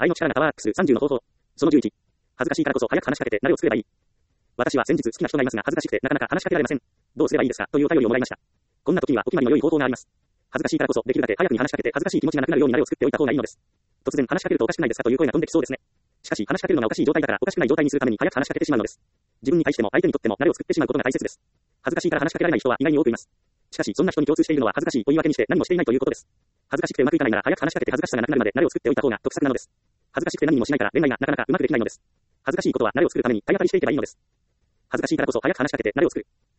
愛の力がパワーアップする30の方法。その11。恥ずかしいからこそ早く話しかけて慣れを作ればいい。私は先日好きな人がいますが恥ずかしくてなかなか話しかけられません。どうすればいいですかというお便りをもらいました。こんな時にはお決まりの良い方法があります。恥ずかしいからこそできるだけ早くに話しかけて恥ずかしい気持ちがなくなるように慣れを作っておいた方がいいのです。突然話しかけるとおかしくないですかという声が飛んできそうですね。しかし話しかけるのがおかしい状態だからおかしくない状態にするために早く話しかけてしまうのです。自分に対しても相手にとっても慣れを作ってしまうことが大切です。恥ずかしいから話しかけられない人は意外に多くいます。しかしそんな人に共通しているのは恥ずかしいと言い訳にして何もしていないということです。恥ずかしくてうまくいかないなら早く話しかけて恥ずかしさがなくなるまで慣れを作っておいた方が得策なのです。恥ずかしくて何もしないから恋愛がなかなかうまくできないのです。恥ずかしいことは慣れを作るために体当たりしていけばいいのです。恥ずかしいからこそ早く話しかけて慣れを作る。